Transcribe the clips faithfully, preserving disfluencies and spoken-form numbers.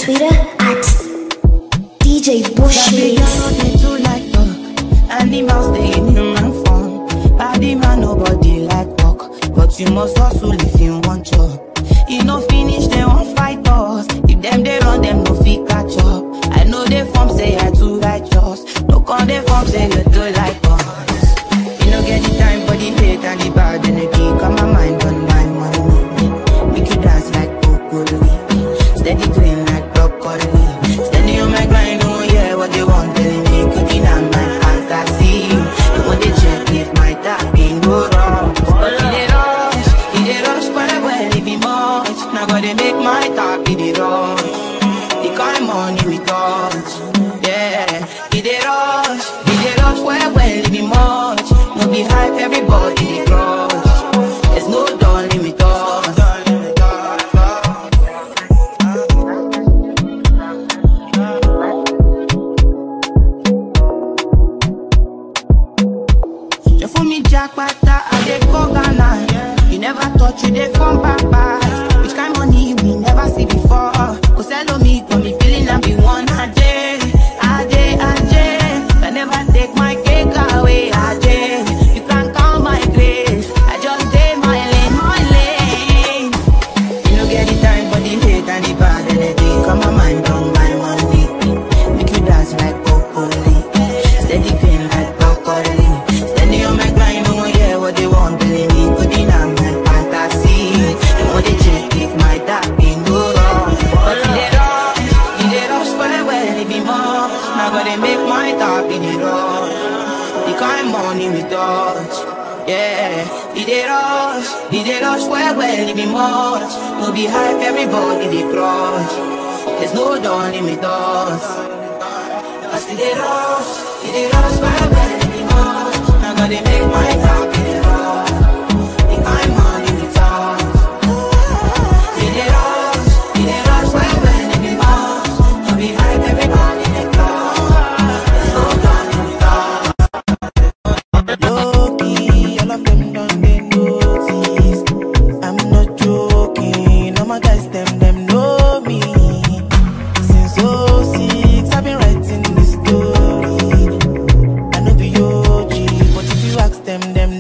Twitter at D J Bushmix. Animals stay in human form. Body man, nobody like walk, but you must hustle if you want job. You no finish, they won't fight us. If them they run, them no fit catch up. I know they form say I too righteous. No con they form say you too like us. You no get the time for the hate and the bad energy. Come my mind on my money. Make you dance like broccoli. Steady green like broccoli. Steady on my grind, oh yeah, what they want telling me. Cooking on my fantasy. You want to check if my tap ain't go wrong. But it they rush, it they rush well, well, it be much. Now gotta make my tap in the rush. The kind money we touch, yeah. It they rush, it they rush well, well, it be much. No be hype, everybody they crush. There's no dawn limit us. You for me jackpata, I dey go Ghana. You never thought you dey from Papa. Which kind money we never see before. Cause hello me, got me feeling I'm the one. A day, a day, a day. I never take my cake away. A day, you can't count my grace. I just day my lane, my lane. You no get the time for the hate and the bad energy. Come my mind on my money. Make you dance like broccoli. Steady green like broccoli. Steady on my grind, oh yeah, what they want telling me. Good in on my fantasy. They want to check if my tap ain't go wrong. But in the rush, in the rush for the well, it be more. Now gotta make my tap in the rush. The kind money we touch, yeah. In the rush, in the rush for the well, it be much. No be hype, everybody they crush. There's no dawn limit us. I see the rush, in the rush for the well, it be much. Now gotta make my tap in the rush. The kind money we touch. In the rush, in the rush for the well, it be much. No be hype, everybody they crush. There's no dawn limit us. Low-key, all of them done they notice. I'm not joking, all my guys, them, them know me. Since oh six, I've been writing this story. I know be O G, but if you ask them, them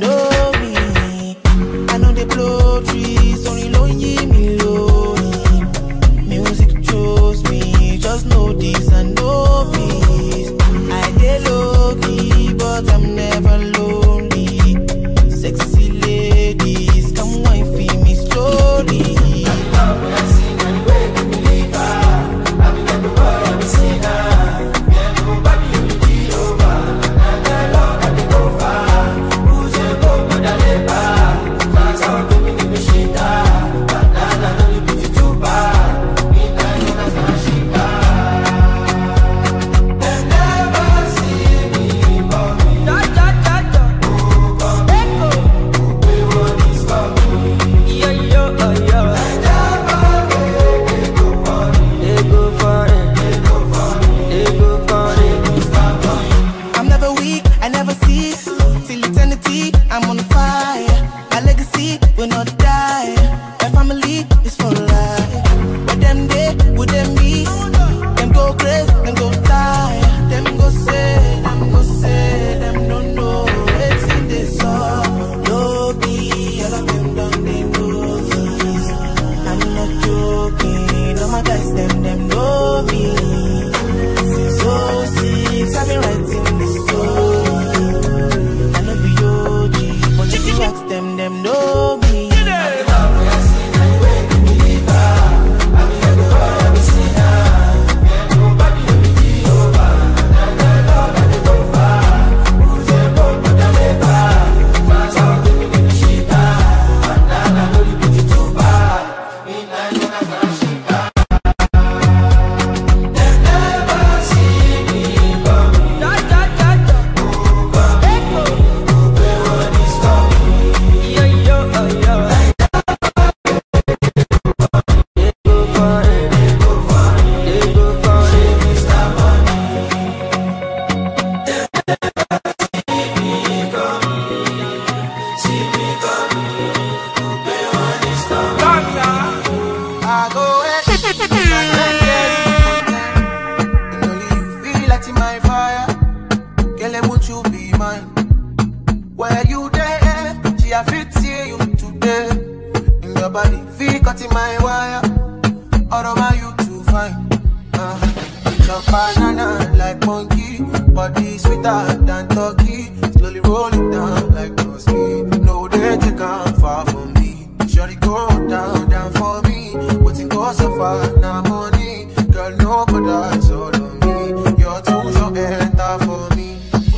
sweeter than turkey. Slowly roll it down like Crosby. No, they take out far from me. Shorty go down, down for me. What's go so far, now money. Girl, no, but that's all on me. You're too short, enter for me.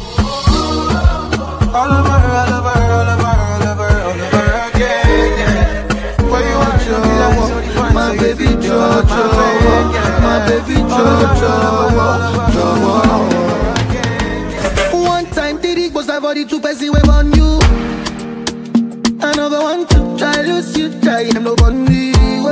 All over, all over, all over, all over, all over again, yeah. Where you want to be, my baby Jojo, my baby Jojo, Jojo. One time did it was I body two person wave on you. Another one to try lose you, try and no one me.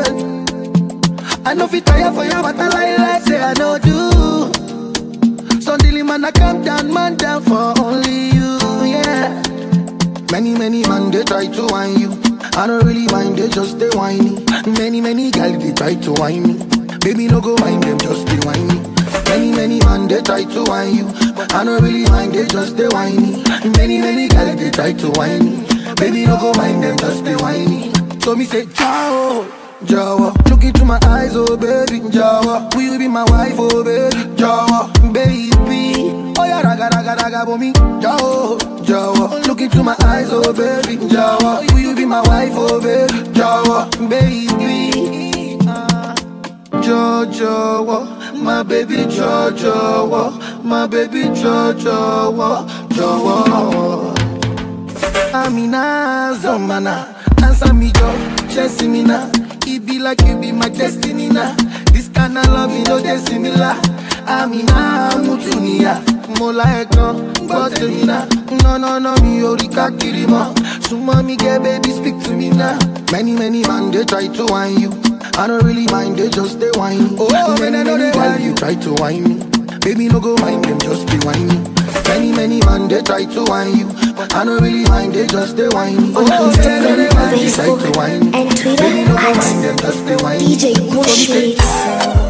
I know if you tire for you, but I lie like say I know do. Suddenly man I come down, man down for only you, yeah. Many, many man they try to whine you. I don't really mind, they just they whiny. Many, many gal they try to whine me. Baby no go mind them, just they whiny. Many, many man they try to whine you. I don't really mind, they just they whiny. Many, many gal they try to whine me. Baby no go mind them, just they whiny. So me say ciao, Jawa. Look into my eyes, oh baby, Jawa. Will you be my wife, oh baby, Jawa, baby. Oh yeah, raga raga raga for me, Jawa, Jawa. Look into my eyes, oh baby, Jawa. Will you be my wife, oh baby, Jawa, baby. Jojo, my baby Jojo, my baby Jojo, Jojo. Amina Zomana, answer me, Jo, chasing me now. It be like you be my destiny now. This kind of love, you know, they're similar. Amina Mutunia, Mola Ekon, Gotemina. No, no, no, me, Orika Kirima. So, mommy, get baby, speak to me now. Many, many man, they try to whine you. I don't really mind, they just they whine. Oh, many, many, many while you try to whine me. Baby, no go mind them, just be whiny. Many, many man, they try to whine you. I don't really mind, they just they whiny. On Instagram, Facebook, and Twitter at D J Bushmix.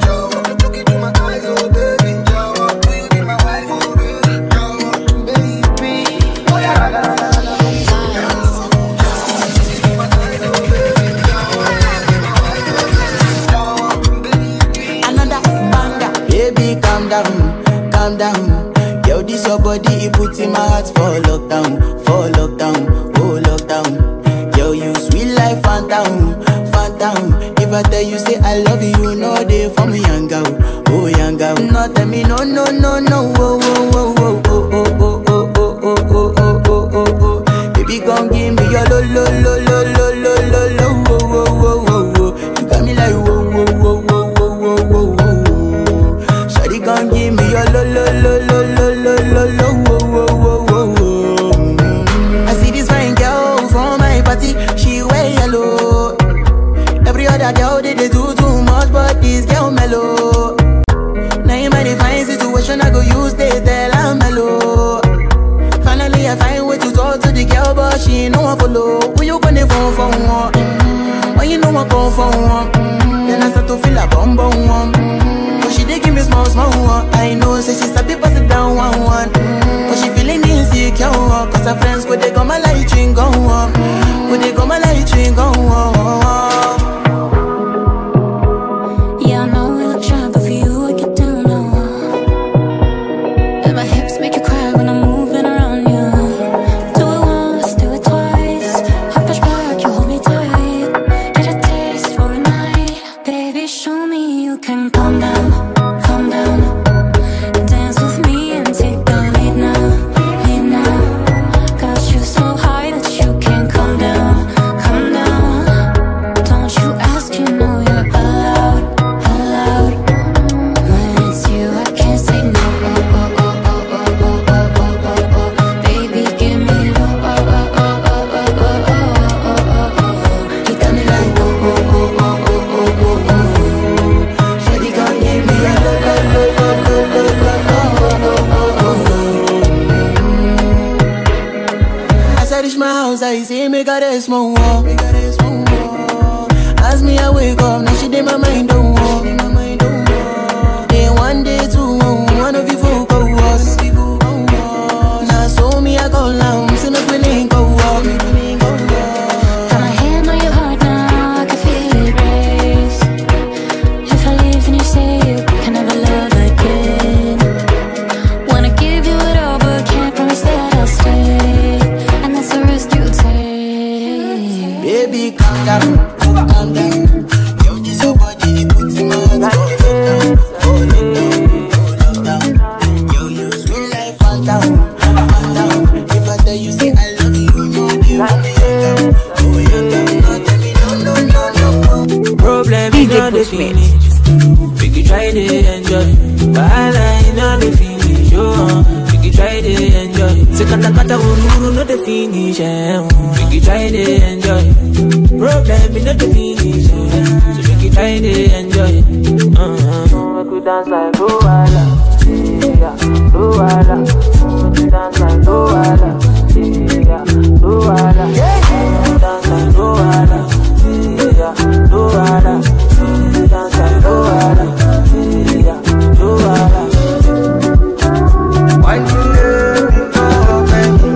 Calm down, calm down. Yo, this your body, it puts in my heart for lockdown, for lockdown, oh lockdown. Yo, you sweet life, phantom, phantom. If I tell you say I love you, no day for me, young girl, oh young girl. No tell me no, no, no, no, oh, oh, oh, oh, oh, oh, oh, oh, oh, oh, oh, oh, oh, oh. Baby, come give me your lo, lo, lo, lo, lo, lo, lo, lo, oh, oh, oh, oh, oh. You got me like whoa, whoa, whoa, whoa, whoa, whoa, whoa. Gon' give me your lo lo lo lo lo lo lo lo wo wo wo wo wo. I see this fine girl from my party, she wear yellow. Every other girl they, they do too much, but this girl mellow. Now in my divine situation, I go use they tell I'm mellow. Finally I find way to talk to the girl, but she ain't no one follow. Who you gonna phone for one? Mm-hmm. When you know I call for one, mm-hmm. Then I start to feel a bum bum one. She dey give me small, small one. I know, say she's happy, pass it down one, one. Mm. But she feeling insecure, uh, cause her friends go, they go my light ring go on. Go, they go my light ring go on. Yeah, I know we look shy, but for you, I get down low. And my hips make you cry when I'm moving around you. Do it once, do it twice. I push back, you hold me tight. Get a taste for a night. Baby, show me you can calm down. I say make her rest more. As me I wake up, now she did my mind don't walk. Day one, day two, one of you folk go us. Now so me I call now, say make we link go walk. Got my hand on your heart now, I can feel it race. If I leave then you say you can never love again. Wanna give you Say kata kata uru no the finish. Make you try to enjoy. Problem is not the finish. So make you try to enjoy. Uh-huh. Make you dance like Luala, yeah, Luala. Make you dance like Luala, yeah, Luala. Make you dance like Luala, yeah, Luala. Make you dance like Luala, yeah, Luala. Why you let me go, baby?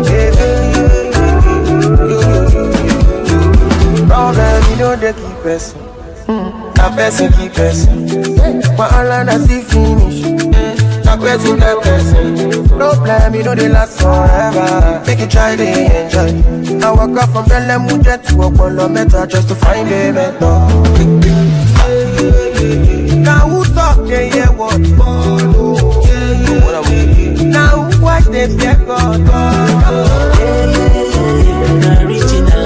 Problem, you know they keep pressing. Now person keep pressing. But all I see finish. Now person keep pressing. No plan, you know they last forever. Make you try to enjoy. I walk up from Bella Mujet to Apollo Meta just to find a mentor. Now who talk, yeah, yeah, what? Now who watch them, yeah, God, God. Original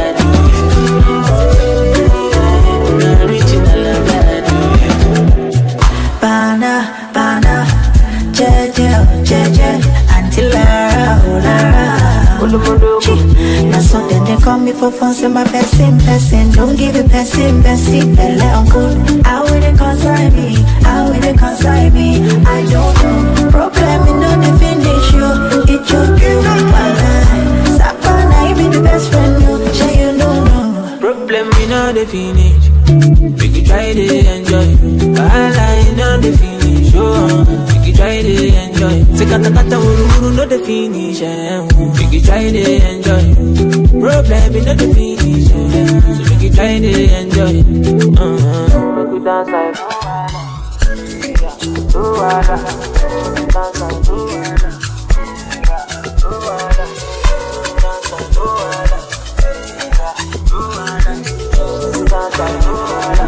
Bana, bana, jeje, jeje, until Lara, Lara. Now something they call me for fun, say my person, person. Don't give it person, person, belle uncle. How will they consign me? How will they consign me? I don't know. Problem in no the finish you. It's your girl, Sapana, I be the best friend, no. Say you don't know. Problem in no the finish. Make you try to enjoy. Bala in no the finish. Oh, make you try to enjoy. Say kata kata uru uru no the finish. Make you try to enjoy. Problem in no the finish. So make you try to enjoy. Uh-huh. Make you dance like Luala, dance like Luala, Luala, dance like Luala, Luala, dance like Luala.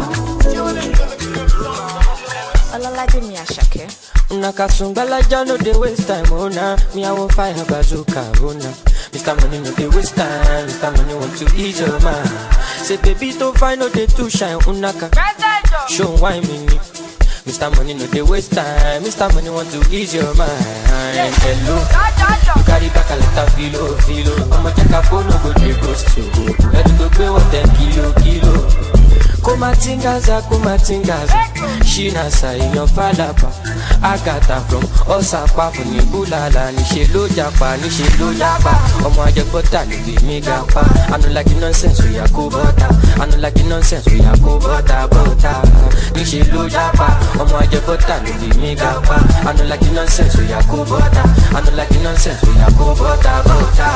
Olalaje mi Asake. Nakasungala jano de waste time, oh na. Me I won't fire bazooka, oh na. Mister Money no de waste time, Mister Money want to ease your mind. Say baby don't find no day to shine, unaka. Show why me. Mister Money no de waste time, Mister Money want to ease your mind. Hello, you carry back a lot of filo, filo. I'ma check a phone, no go to ghost you. Let go pay what ten kilo, kilo. Kumatingaza, kumatingaza. Shina sa inyo falapa. Agata from Osapa from Nibulala. Nishe lo japa, nishe lo japa. Omo aje bota, libi mi gapa. I don't like the nonsense, we are go bota. I don't like the nonsense, we are go bota, bota. Nishe lo japa. Omo aje bota, libi mi gapa. I don't like the nonsense, we are go bota. I don't like the nonsense, we are go bota, bota.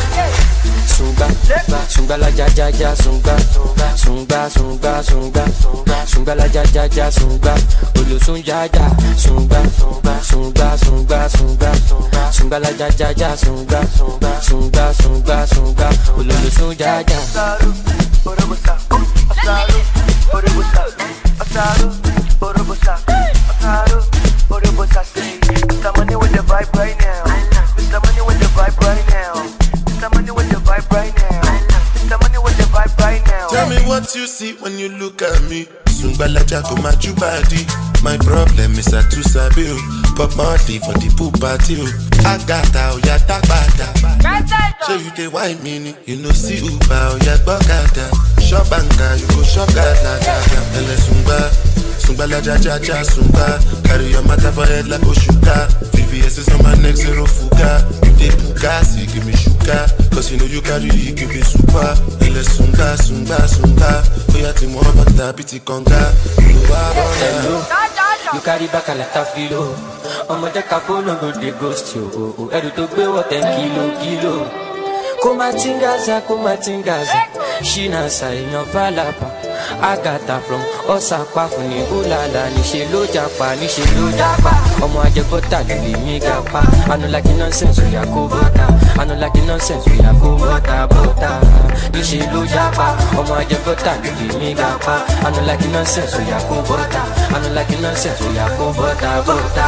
Sunga, sunga la ja ja ja sunga, sunga sunga sunga, sunga la ja ja ja sunga, olo sunja ja sunga, sunga sunga sunga, sunga la ja ja ja sunga, sunga sunga sunga, olo sunja ja. Orobosa, asaro, orobosa, asaro, orobosa, asaro, orobosa. Mister Money with the vibe right now. Mister Money with the vibe right now. Mister Money with the vibe right now. Mister Money with the vibe right now. Tell me what you see when you look at me. Sungbala jako machu body. My problem is I too sabi o. Pop Marley for the pool party o. Agata o ya tagbata. So you dey wine me, you know see Uber o ya gbokada. Shop banka, you go shop gada gada. Ele sungba, sungbala ja ja ja sungba. Carry your matter for head like Oshuka. V V S is on my neck, zero fuga. You dey puka, see give me sugar. Cause you know you carry it, give me super. Ele sungba, sungba, sungba. Oya ti mo bata biti konga. You are Hello, you carry back a lot of filo. I'ma take a phone and go the ghost you. Edu to pay what ten kilo, kilo. Kumatingaza, kumatingaza. Shina sa inyo falapa. Agata from Osapa from Nibulala. Nishe lo japa, nishe lo japa. Omo aje bota, libi mi gapa. I don't like the nonsense, we are go bota. I don't like the nonsense, we are go bota, bota. Nishe lo japa. Omo aje bota, libi mi gapa. I don't like the nonsense, we are go bota. I don't like the nonsense, we are go bota, bota.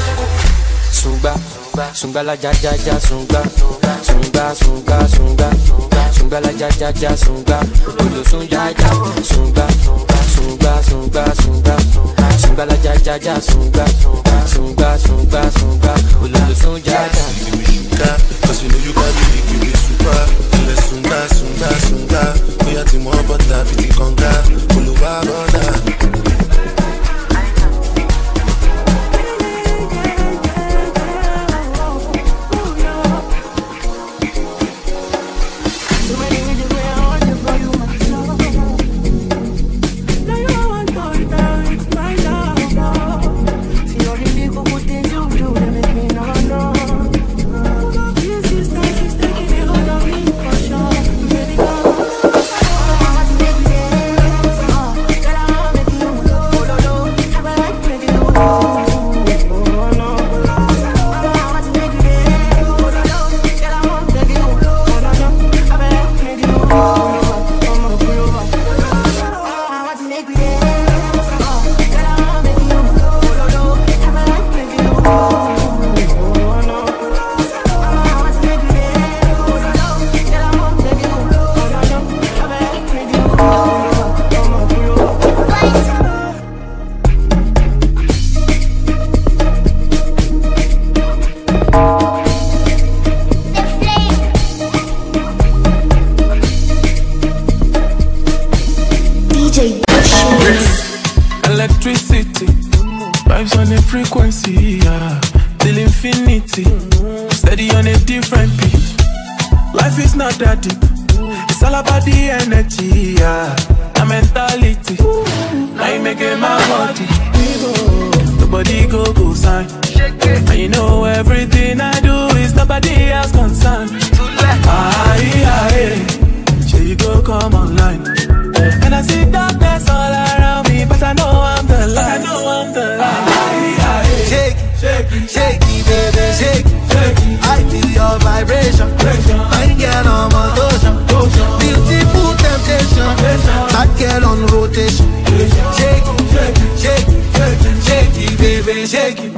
Sunga, sunga la ja ja ja sunga, sunga sunga sunga, sunga la ja ja ja sunga, olo sunja ja sunga, sunga sunga sunga, sunga la ja ja ja sunga, sunga sunga sunga, olo sunja ja. different pitch. Life is not that deep. It's all about the energy, yeah. The mentality. Now you making my body. Nobody go go sign. And you know everything I do is nobody else concerned. Aye, aye, sure you go come online. And I see darkness all around me, but I know I'm the light. I know I'm the light. Aye, aye, shake, shake, shake, baby, shake. I feel your vibration. I get on my motion. Beautiful temptation. I get on rotation. Shake, shake, shake, shake, baby, shake.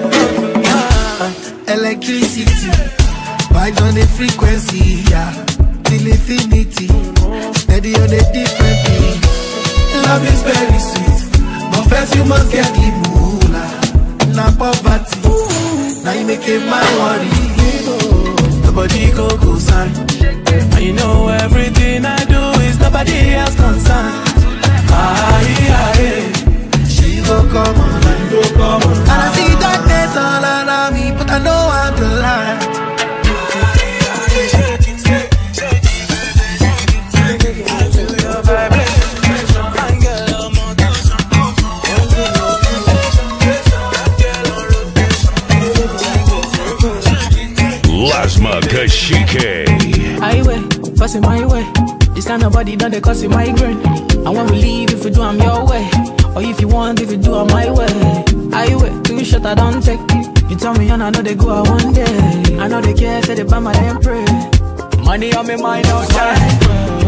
Electricity, vibes on the frequency, yeah. Till infinity, steady on the different beat. Love is very sweet, but first you must get the moolah. Now poverty, now you make it my worry. Nobody go go sign. And you know everything I do is nobody else concerned. Aye, aye, she go come on, go come on. And I see darkness all around me, but I know I'm the light. Lasma Kashike. I way, passing my way. This kind of body done they cause it migraine. I want to leave if you do I'm your way. Or if you want, if you do I'm my way. I way, too short I don't take. You tell me and I know they go out one day. I know they care, say they buy my damn pray. Money on me mind outside.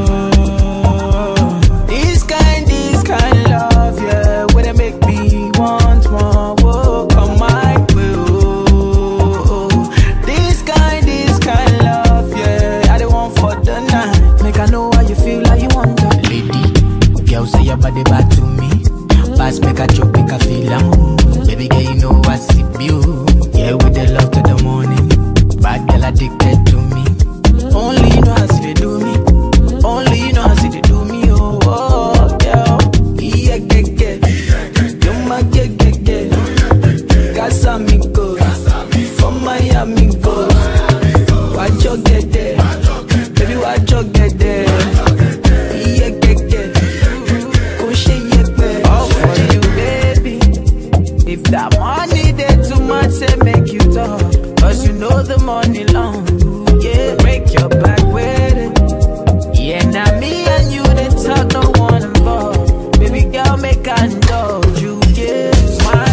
This kind, this kind love, yeah. Where they make me want more. Whoa, come my way. Oh, this kind, this kind love, yeah. I don't want for the night. Make I know how you feel, like you want that. Lady, girl say your body back to me. Pass make a joke, make a feel I'm. Baby girl, you know I see you. Yeah, with the love to the morning. Bad girl addicted to me. Only you know how see they do me. Only you know how see they do me. Oh, oh, yeah. Yeah, yeah, yeah. You my yeah, yeah, yeah. Casamigos. From Miami, go. Watch your get there. Baby, watch your get there. Yeah, yeah, yeah. Go shake your bed. All for you, baby. If that money there too much, say make you talk. Cause you know the money long. Yeah, break your back with it. Yeah, now me and you, they talk, no one involved. Baby girl, make I indulge you, yeah. My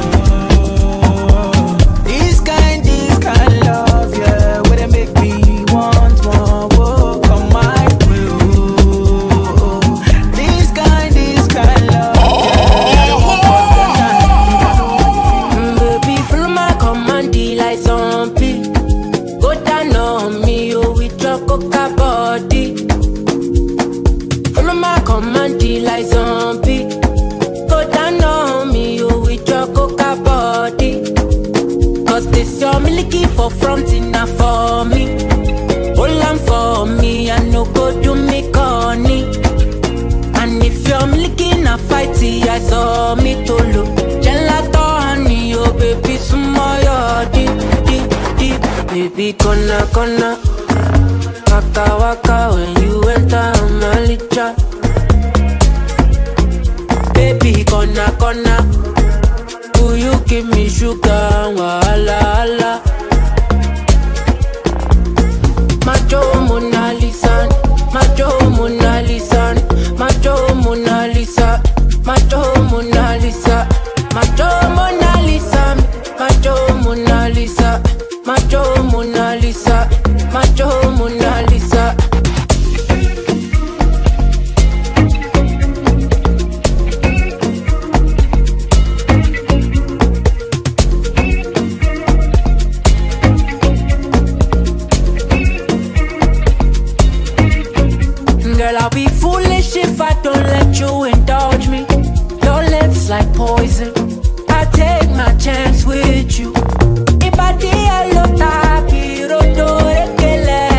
girl. This kind, this kind love, yeah. Where they make me want more, whoa, come my way. Oh, this kind, this kind love, yeah. I don't want for the night. Baby, follow my command, like zombie. Go down on me, oh, with your coca body. Follow my command, like zombie. Go down on me, oh, with your coca body. Cause this your milky for front enough for me. Hold on for me, I no go do me corny. And if you're milky na fighty, I saw me to look. Gelato honey, oh baby, sumo deep, deep, deep. Baby, gonna, gonna. Waka, waka, when you enter my licha. Baby, gonna, gonna. Will you give me sugar, wala, wala. Macho Mona Lisa, Macho Mona Lisa, Macho Mona Lisa, Macho Mona Lisa, Macho Mona Lisa, Macho Mona Lisa, Macho Mona Lisa, Macho Mona Lisa. Girl, I'll be foolish if I don't let you indulge me. Your lips like poison. I take my chance with you. If I did, I look happy, rotore che lei.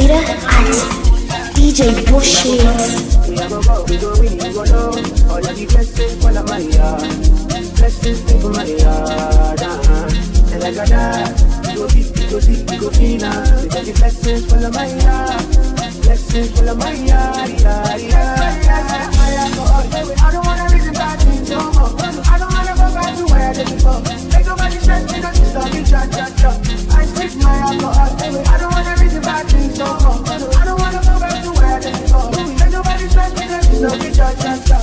Twitter at D J Bushmix. We go go, we go win, we go know. All of the blessings fall on my yard. Blessings stay for my yard. Uh-huh. And like a that, we go deep, we go deep, we go finer. Because the blessings fall on my yard. Blessings fall on my yard, yard, yard. I don't wanna reason bad things no more. I don't wanna go back to where I did before. Make nobody stress me, don't you stop me, cha cha cha. I switch my alcohol. I don't wanna reason bad things no more. I don't wanna go back to where I did before. Make nobody stress me, don't you stop me, cha cha cha.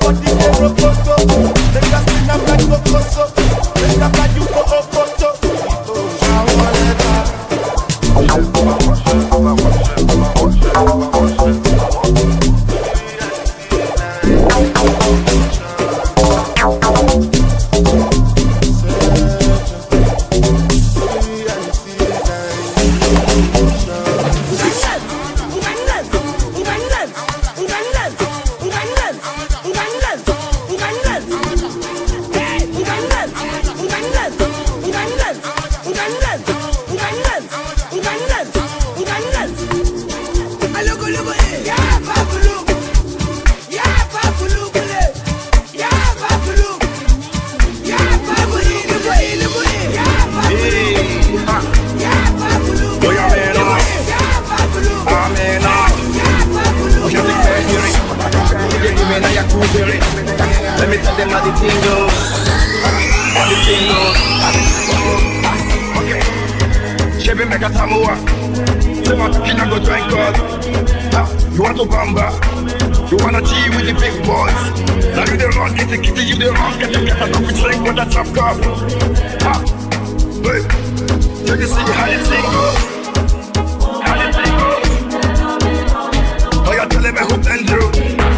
Make us spin up like Coco, make up like you go up, Chevy make a Samoa. Say my talking I go drink God. You want to bamba? You wanna G with the big boys? Now you the wrong, get the kitty, you the wrong, get the get a coffee drink with a top cup. Ha! Hey! So you see how the thing goes? How the thing goes? Oh, you're telling me who and you?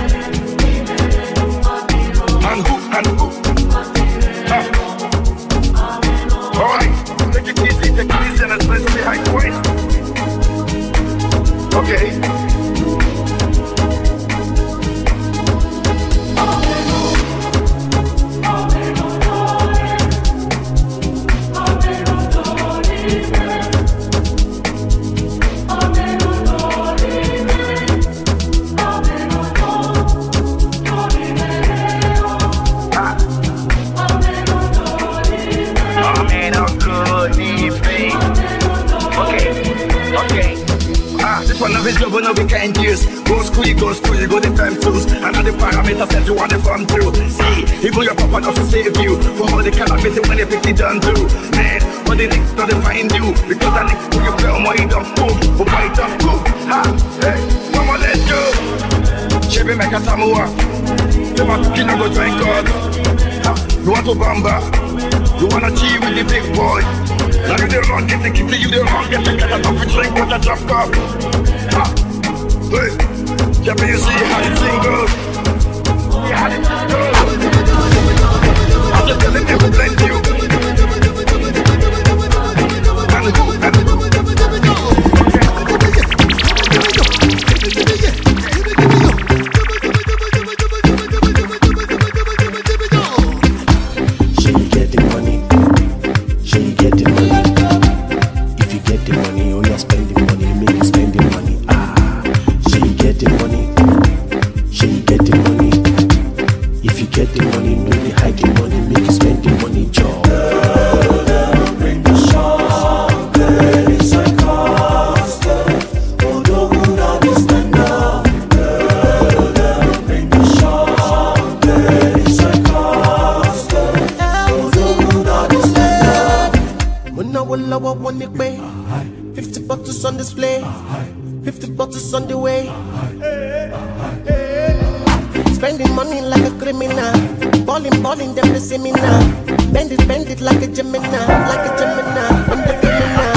And who, and who? Ha! Alright, take it easy, take it easy and let's play some behind the waist. Okay. But no we can't use. Go school, you go school, you go the time tools. And all the parameters that you want to farm through. See, even your papa doesn't save you. For all the calamity when they pick it down through. Man, but they niggas don't find you. Because I niggas put your play on my don't move. But why don't move? Ha, hey, come on, let's go. Chevy make a Samoa. Say my talking I go drink God. You want to bamba? You wanna G with the big boy? Now you the wrong, get the kitty, you the wrong, get the get a coffee drink with a drop cup. Ha! Hey! Yeah, but you see how the thing goes. See how the thing goes. I'm just telling you who blend you. And who, and who. She get the money. She get the money. If you get the money, oh yeah, spend the money, make you spend the money. Ah, she get the money. She get the money. If you get the money, no they hide the money, make you spend the money, job. Bring the shop, girl, it's a cost. Oh, don't understand now. Girl, bring the shop, girl, it's a cost. Oh, don't understand now. When I will love one it way. Fifty bottles on display. Fifty bottles on the way. Spending money like a criminal. Balling, balling, them they see me now. Bend it, bend it like a Gemini, like a Gemini. I'm the criminal.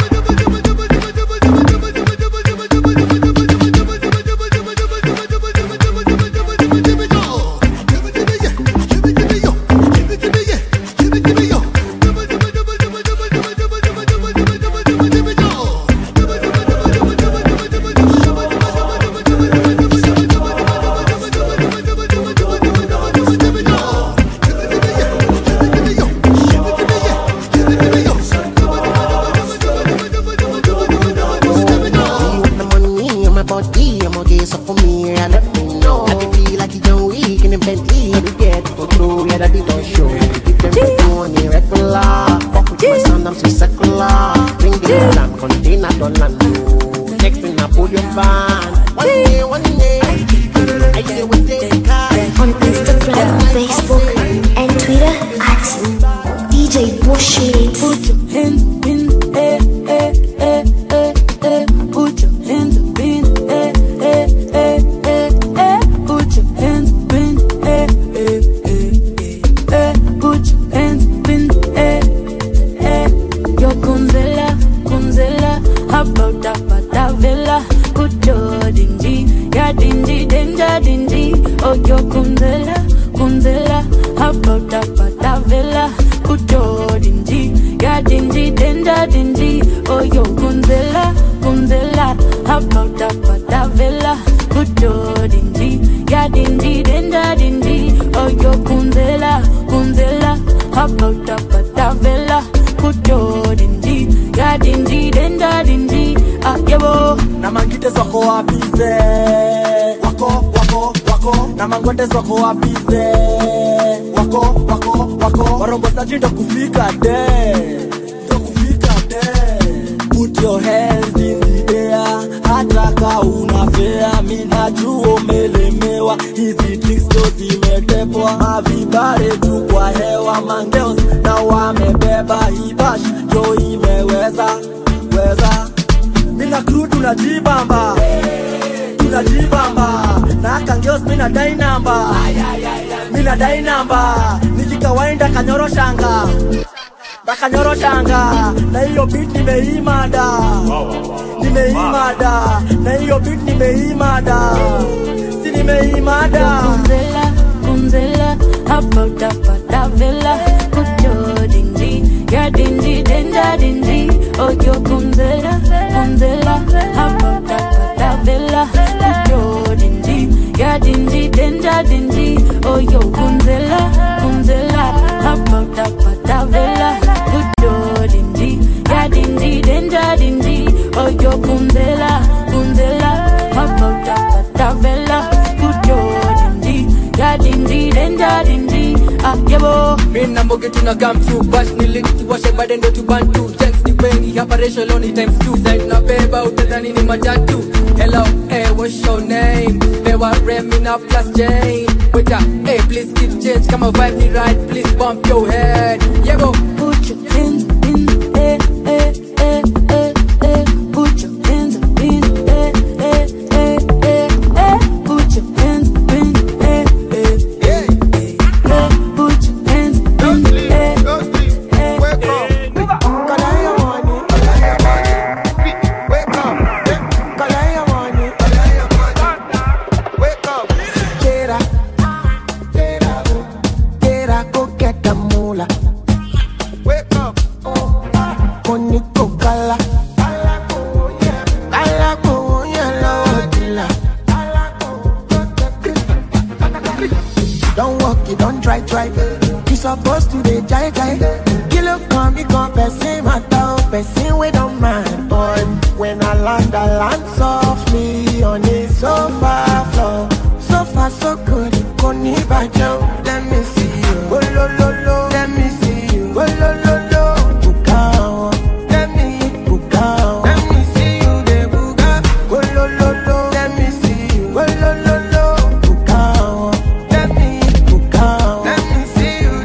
Put your hands in the air, hataka unafea, mina juo melemewa, hizi tricks ndo zimetepwa, mavibare tu kwa hewa, mangeos na wamebeba, hibash jo imeweza, weza. Mina crew tunajibamba, tunajibamba. Na kangeos mina dai namba, mina dai namba. Nikikawaida kanyoro shanga, bakanyoro shanga. Na hiyo beat nimeimada, nimeimada. Na hiyo beat nimeimada, si nimeimada. Kunzela, kunzela, about that villa. Kucho dingy, yeah dingy, danger dingy. Oh yo kunzela, kunzela, about that villa. Kucho dingy, yeah dingy, danger dingy. Oh yo kunzela, kunzela, about that villa. Kucho dingy, yeah dingy, danger dingy. Oh yo kunzela, kunzela, about that villa. Yeah, dingy, danger, dingy. Ah, yebo. Me number get to come through. Bash ni lick to wash it, but then do to bantu. Thanks to penny, operation only times two. Side na peba, uta than in my tattoo. Hello, hey, what's your name? Bewa Remy na plus Jane. Wait up, hey, please keep change. Come on, vibe me right, please bump your head. Yebo. Put your hands in the air, air, air, air, air. Put your hands in the air, air, air, air, air. Put your hands in the air. Supposed to be jai jai. Kilo come, you come, person matter, person we don't mind. But when I land, I land softly on the sofa floor. So far, so good. Koni bajo, let me see you. Oh lo lo lo, let me see you. Oh lo lo lo, bukao, let me bukao. Let me see you, de buka. Oh lo lo lo, let me see you. Oh lo lo lo, bukao, let me bukao. Let me see you.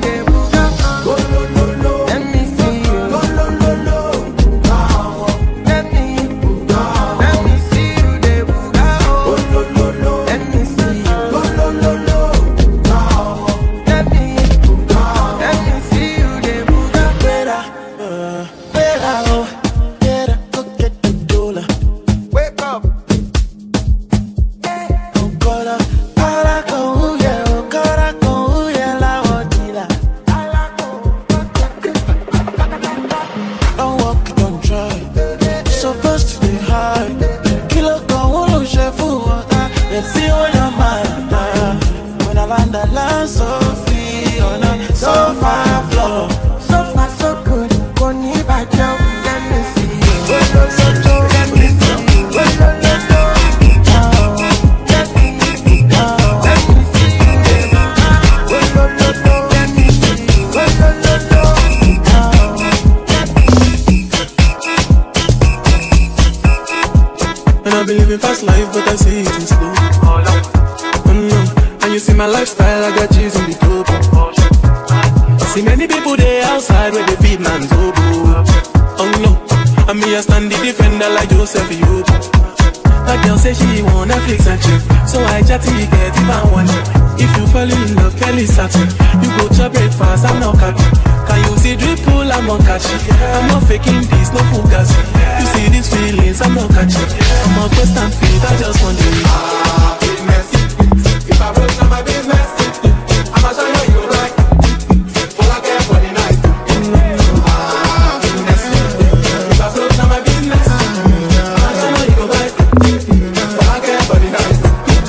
Fast life, but I see it in slow. Mm-hmm. And you see my lifestyle, I got cheese on the top. I see many people there outside where they feed man's oboe. Oh no, and me I stand the defender like Joseph Yobo. That girl say she want Netflix and chill, so I chatty get if I want it. If you fall in love, Kelly satin. You go to breakfast, I'm not catching. Can you see drip pull, I'm not catching. I'm not faking this, no fugazi. You see these feelings, I'm not catching. I'm not quest and feed, I just want to live. Ah, business. If I broke down my business, I'ma show you you right. Full of care for the night. Ah, business. If I broke down my business, I'ma show you you right. Full of care for the night.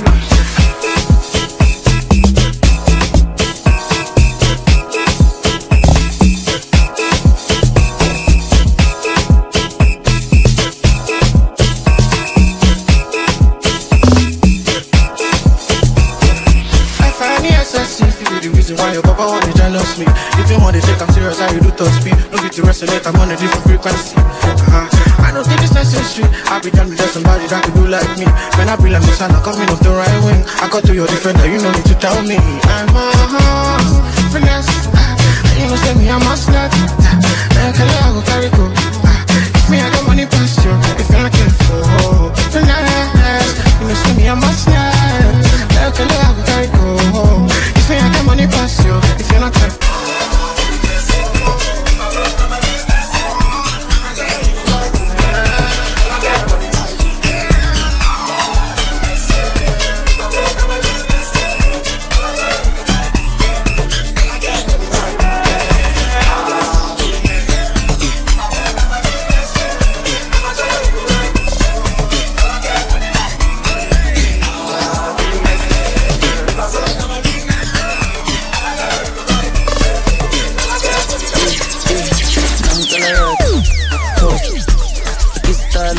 Why your papa wanna jealous me? If you wanna take I'm serious, how you do top speed? No be to resonate, I'm on a different frequency. Uh-huh. I don't think it's necessary. I be done with somebody that could do like me. When I be like the sun, I'm coming off the right wing. I got to your defender, you don't need to tell me. I'm a horse, finesse. You know, say me, I'm a slut. I can I go carry go. If me, I got money.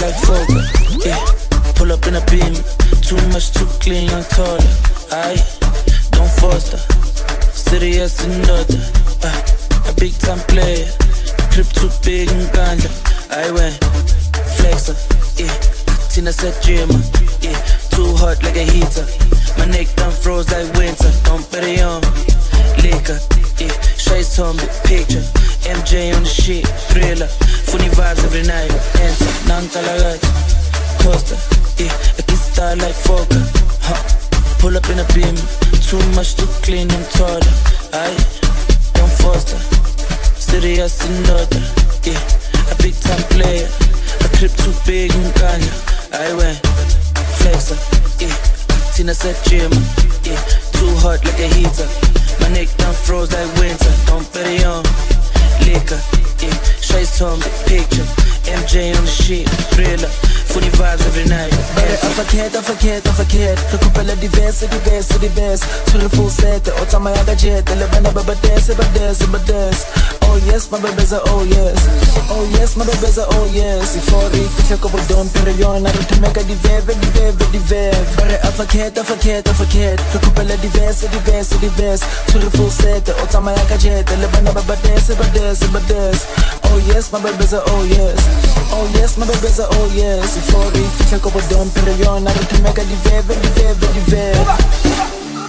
like Fogger. Yeah, pull up in a beam. Too much, too clean, I'm taller. Aye, don't foster. Serious and other. Uh, a big time player. Crip too big and ganja. I went flexer. Yeah, Tina said Jimmer. Yeah, too hot like a heater. My neck done froze like winter. Don't bet it on liquor. Yeah, Shay's on the picture. M J on the shit, thriller. Funny vibes every night. Enter, non-talagat. Costa, yeah, I can start like Fogger. Huh. Pull up in a beam. Too much, too clean, I'm taller. Aye, don't foster. Serious and other. Yeah, a big time player. A crib too big and ganja. I went flexer. Yeah, Tina said Jimmer. Yeah, too hot like a heater. My neck done froze like winter. Don't bet it on liquor. Yeah, Shay's on the picture. M J on the shit, thriller. Funny vibes every night. I forget, I forget, I forget. Recupera diverse, diverse, diverse. To the full set, the Otama Yaga jet. The Levana Baba dance, Baba dance, Baba dance. Oh yes, my baby's a oh yes. Oh yes, my baby's a oh yes. If I reach the check of a dome, period, I to make a diverse, diverse, diverse. But I forget, I forget, I forget. Recupera diverse, diverse, diverse. To the full set, the Otama Yaga jet. The Levana Baba dance, Baba dance, Baba dance. Oh yes, my baby's a oh yes. Oh yes, my baby's a oh yes. If I reach the check of a dome, period, I to make a diverse, diverse, diverse.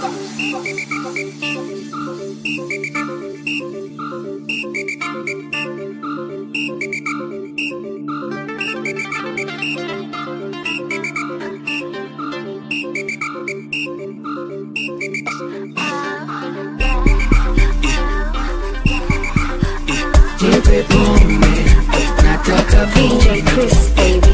D J Chris, baby.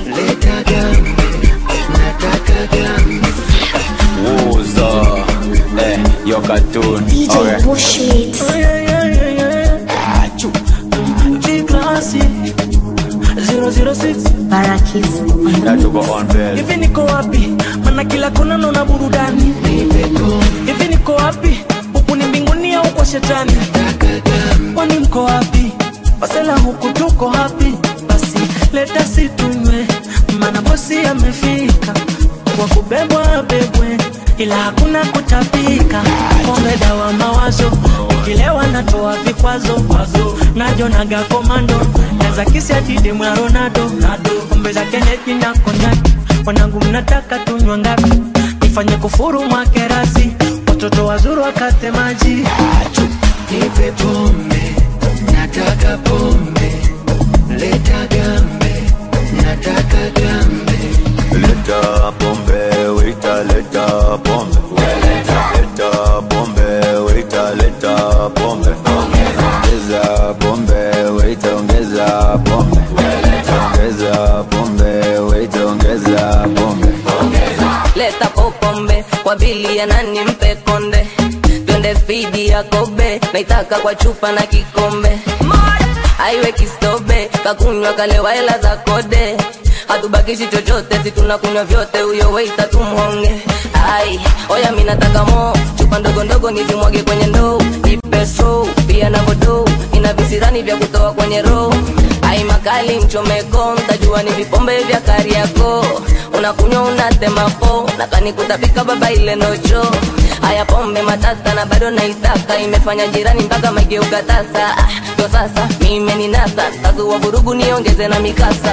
Woza, eh, your cartoon. D J okay. Bushmeat. Oh yeah, yeah, yeah, yeah. Achoo. G-Classy. zero zero six. Barakis. Natuko on bell. Hivi niko wapi? Mana kila kona naona burudani. Hivi niko wapi? Huku ni mbinguni au kwa shetani? Kwani mko wapi? Wasela huku tuko happy. Basi leta situnywe, mana bosi amefika. Kwa kubebwa bebwe, ila hakuna kutapika. Pombe dawa mawazo, ukilewa natoa vikwazo. Najonaga komando, naza kisi atide mwa Ronaldo. Pombe za Kennedy na konyaki, wanangu mnataka tunywa ngapi? Nifanye kufuru mwakerasi, watoto wazuru wakate maji. Nipe pombe, nataka pombe. Leta gambe, nataka gambe. Leta pombe, wita leta pombe. Leta pombe, wita leta pombe. Ongeza pombe, wita ongeza pombe. Ongeza pombe, wita ongeza pombe. Leta pombe, kwa bili ya nani mpe konde. Twende speedi ya kobe, naitaka kwa chupa na kikombe. Aiwe kistobe, kakunywa kalewa hela za kode. Hatubakishi chochote, si tunakunywa vyote, uyo weita tumuonge. Ai, oya mina nataka mo, chupa ndogo ndogo nizimwage kwenye ndoo. Nipe straw, pia na bodo, ina visirani vya kutoa kwenye roho. Ai makali mchomeko, mtajua ni vipombe vya Kariakoo. Unakunywa unatema po, nakani kutapika baba ile nocho. Haya pombe matata na bado naitaka, imefanya jirani mpaka mageuka tasa. Ah, ndo sasa mimi ni nasa, tazua vurugu niongeze na mikasa.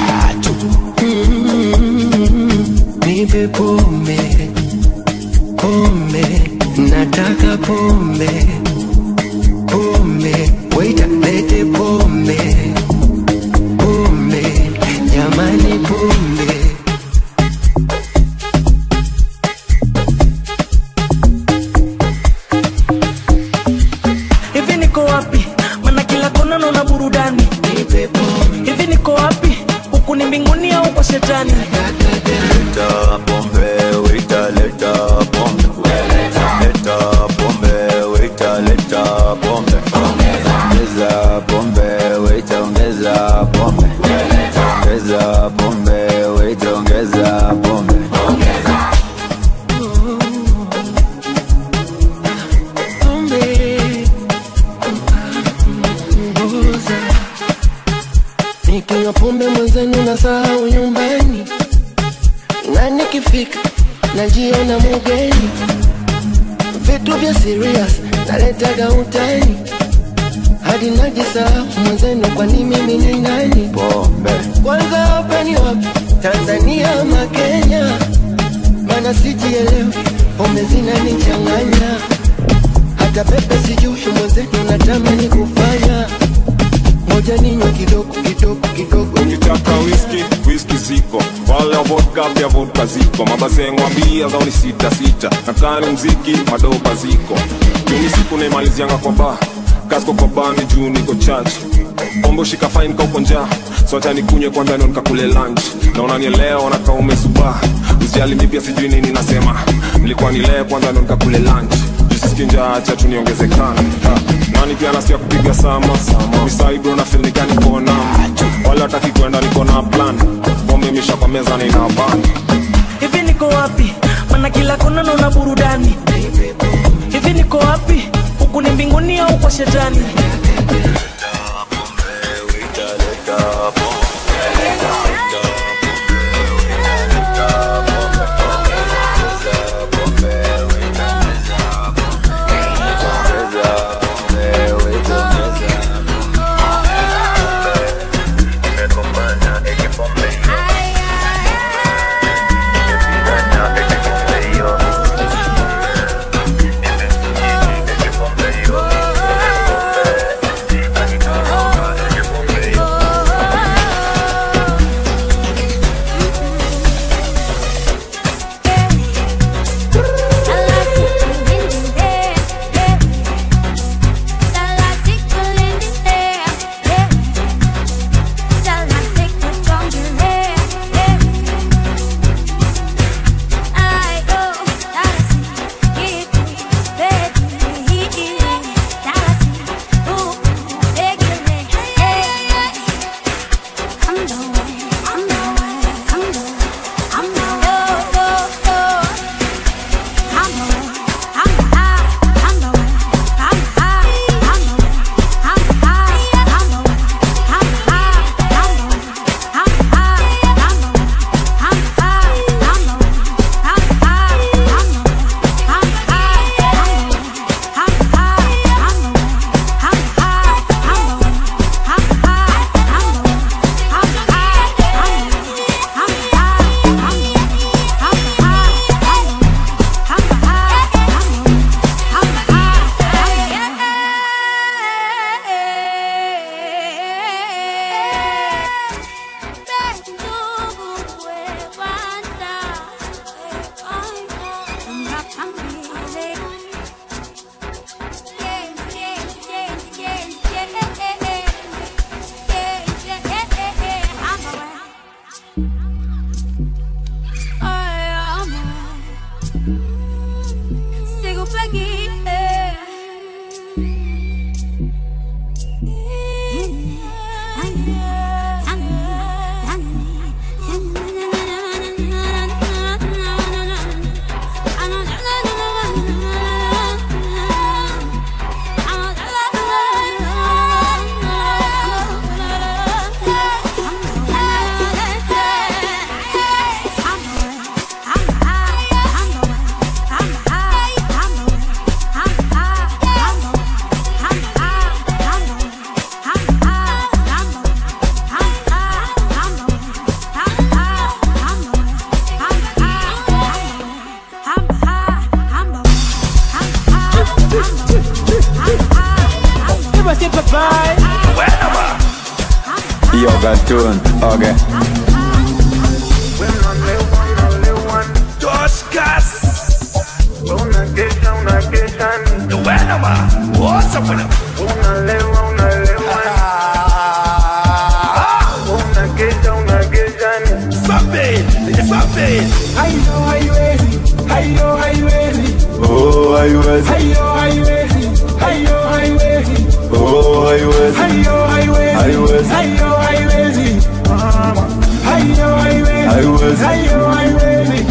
Nipe pombe, pombe, nataka pombe. Pombe, waita lete pombe. Pombe, jamani pombe. Hivi niko wapi? Mana kila kona naona burudani. Hivi niko wapi? Huku ni mbinguni au kwa shetani? Leta pombe, wita leta pombe. Leta pombe, wita leta pombe. Ongeza pombe, wita ongeza pombe. Ongeza pombe, wita ongeza pombe. Nikinywa pombe mwenzenu nasahau nyumbani, na nikifika najiona mugeni. Vitu vya serious naletaga utani, hadi najisahau mwenzenu kwani mimi ni nani. Pombe kwanza hapa ni wapi, Tanzania ama Kenya? Mana sijielewi, pombe zinanichanganya. Hata pepe sijui mwenzenu natamani kufanya. Moja ninywe kidogo kidogo kidogo. Ukitaka whisky, whisky ziko. Wale vodka pia vodka ziko. Mabazengo ambia zao ni sita sita. Nakani mziki madopa ziko. Juni siku naimalizianga kwa bar, kasko kwa bar ni juu niko church. Ombo shika fine kwa uko njaa, so acha nikunywe kwanza ndio nikakule lunch. Na unanielewa nakaa umesuba, usijali mimi pia sijui nini nasema. Nilikuwa nile kwanza ndio nikakule lunch. Jisiki njaa acha tu niongezekane. Nani pia nasikia kupiga sama Misai bro na feel nika niko na wala hataki kwenda niko na plan. Pombe misha kwa meza na ina band. Hivi niko wapi? Mana kila kona naona burudani. Hivi niko wapi? Huku ni mbinguni au kwa shetani? Yoga tune, okay. Toscas. Una queja, una queja. Bueno, va. What's up with him? Una lewa, una lewa. Una queja, una queja. Sabe, sabe. I know how you easy. I know how you easy. Oh, how you easy. I know how you easy. I know how you easy. Oh, how you easy. I know how you easy. How you easy. I know how you easy. I know how you easy. How you easy. I know how you easy.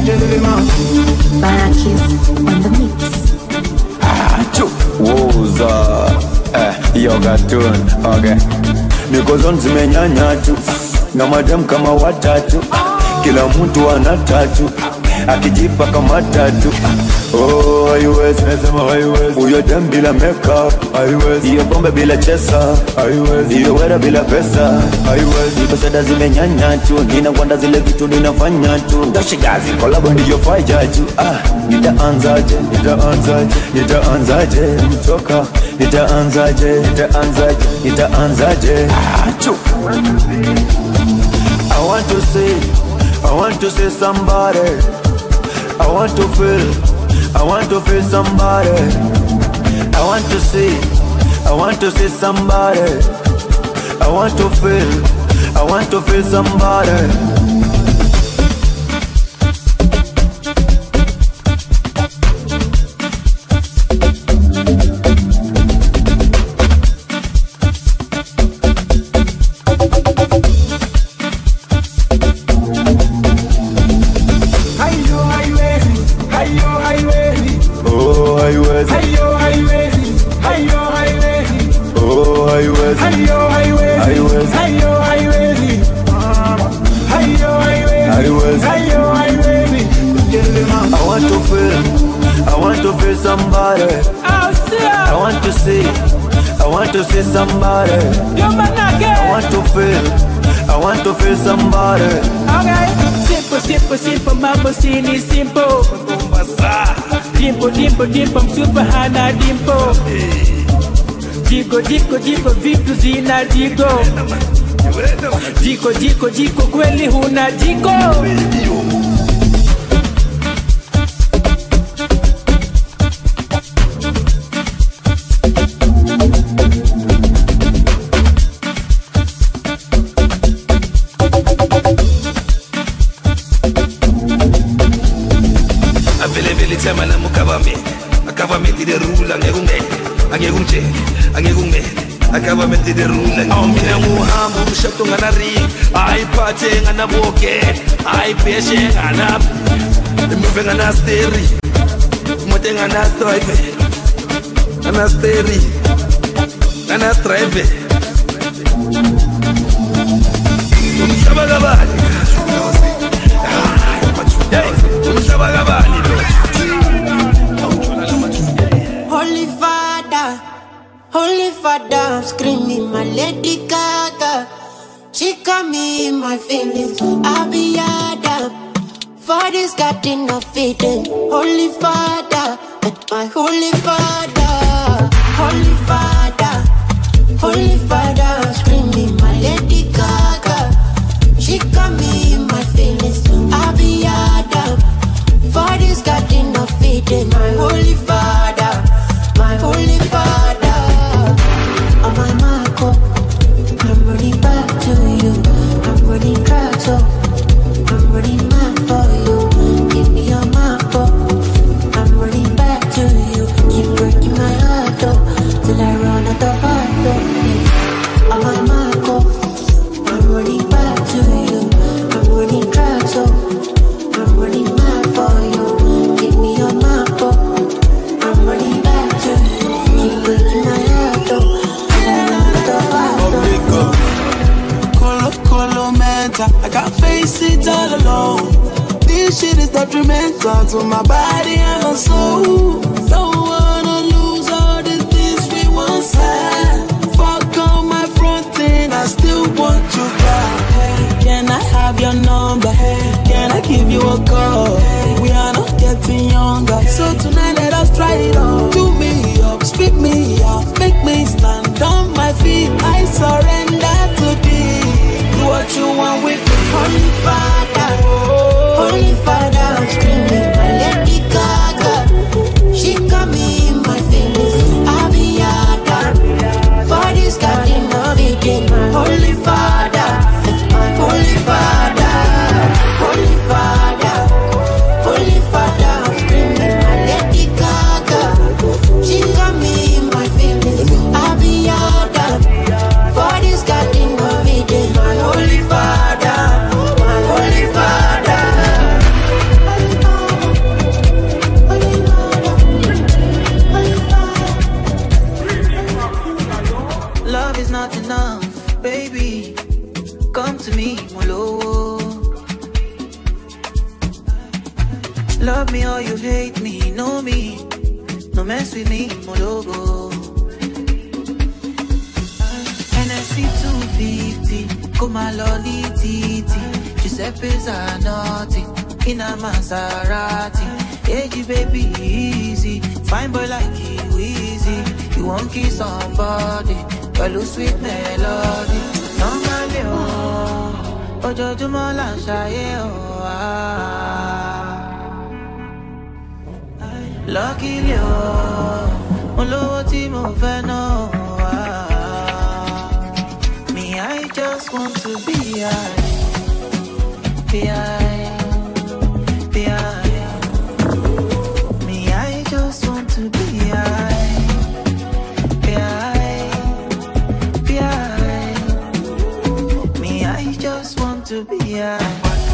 Barakis on the mix. Ah, choo. Woza. Eh, yoga tune, okay. niko zone zimenyanya tu na madam kama watatu, kila mtu ana tatu akijipa kama tatu. Oh, haiwezi, nasema haiwezi. Uyo dem bila makeup, haiwezi. Iyo bomba bila chesa, haiwezi. Iyo wera bila pesa, haiwezi. Ipo sada zimenyanya tu, nina wanda zile vitu ninafanya tu. Doshigazi, kolabo ndiyo faja tu. Ah, nitaanzaje, nitaanzaje, nitaanzaje mtoka, nitaanzaje, nitaanzaje, nitaanzaje. Ah, chu. I want to see, I want to see somebody. I want to feel, I want to feel somebody. I want to see, I want to see somebody. I want to feel, I want to feel somebody. To see somebody, I want to feel, I want to feel somebody. Okay, simple, simple, simple, mambo sini simple. Dimple, dimple, dimple, I'm super hana dimple. Jiko, jiko, jiko, vitu zina jiko. Jiko, jiko, jiko, kweli huna jiko. Government did the rule. Oh, me na muhamu shakto ngana ri. I party ngana boke. I peshe ngana. Move ngana steri. Mote ngana strive. Ngana steri. Ngana strive. Umshabagabani. Hey, umshabagabani. Holy Father, Holy Father, I'm screaming my Lady Gaga. She got me in my feelings. I'll be Adam. Father's got enough feeding. Holy Father, my Holy Father, Holy Father, Holy Father, I'm screaming my Lady Gaga. She got me in my feelings. I'll be Adam. Father's got enough feeding. My Holy Father, my Holy Father. On my Marco, I'm running back to you. I'm running back, so I'm running mad for you. Give me your Marco, I'm running back to you. Keep breaking my heart, oh, till I run out of heart, oh. On my Marco, I'm running back to you. I'm running back, so I'm running mad for you. Give me your Marco, I'm running back to you. Keep breaking my heart, oh. I can't face it all alone. This shit is detrimental to my body and my soul. Don't wanna lose all the things we once had. Fuck on my front end, I still want you back. Hey, can I have your number? Hey, can I give you a call? Hey, we are not getting younger, so tonight let us try it on. Do me up, spit me out, make me stand on my feet. I surrender to thee. Do what you want with me. Holy Father, Holy Father, I'm screaming my Lady Gaga. She got me in my feelings. I'll be Adam. Father's got enough eating. My Holy Father, my Holy Father, Holy Father, Holy Father, I'm screaming my Lady Gaga. She got me in my feelings. I'll be Adam. Father's got enough eating. My Holy Father, my Holy come to me, Molo. Love me or you hate me, know me. No mess with me, Mologo. N S C two fifty, come along, Titi. Giuseppe's a naughty, in a Maserati. Hey, baby, easy. Fine boy like you, easy. You won't kiss somebody, but lose sweet melody. Normally, oh, Ojo Jumola Shaye, oh, ah. Luckily, oh, Olowo ti mo fẹ́ náà, ah. Me, I just want to be high, be high, be high. Me, I just want to be high, be high, be high. Me, I just want to be high.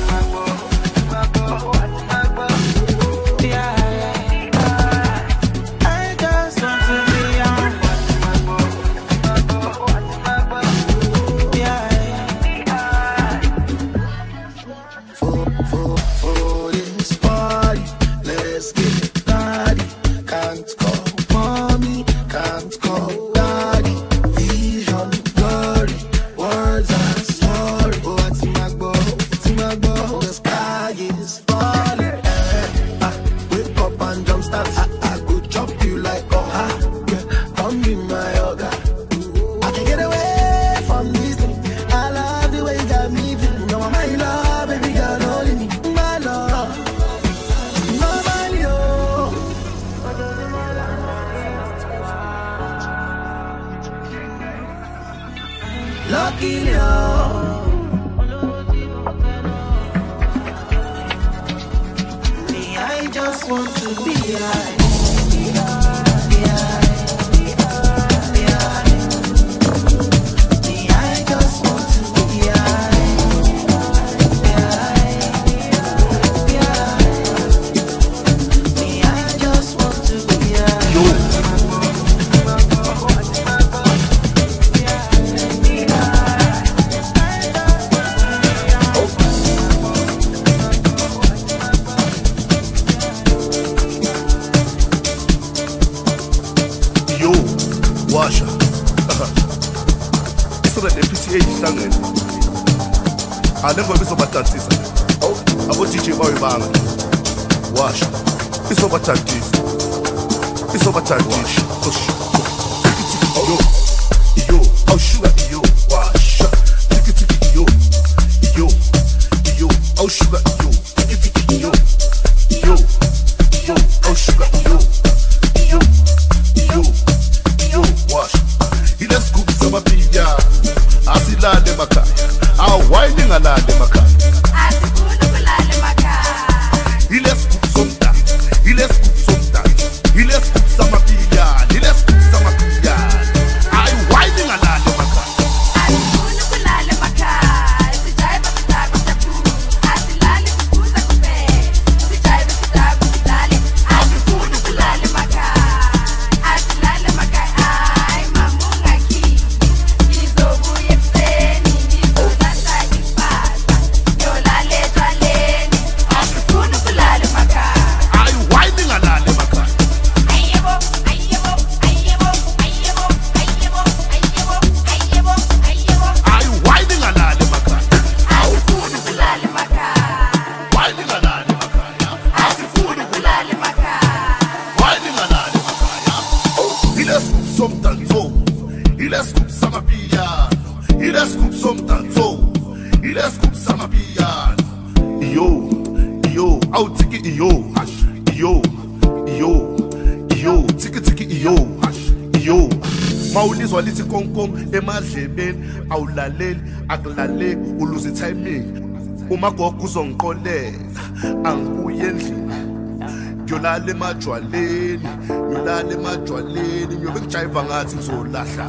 Akulale uluzi timing uma gogo uzongikoleka angibuye endlini ngiyolala emajwaleni ngiyolala emajwaleni ngiyobe ngijayiva ngathi ngizolahla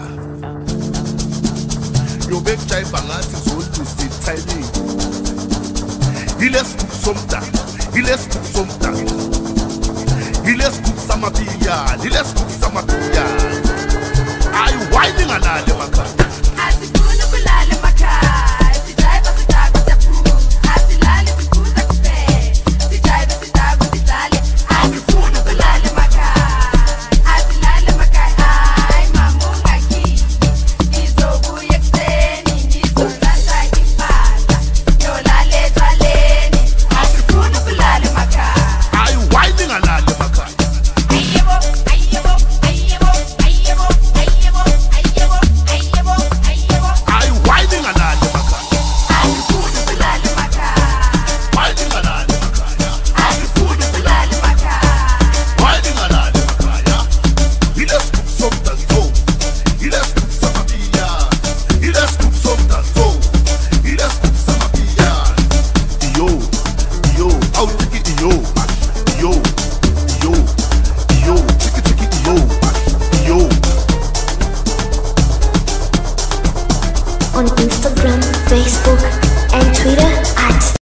ngiyobe ngijayiva ngathi ngizoluzi timing ilesigubu somdala ilesigubu somdala ilesigubu samabiyana ilesigubu samabiyana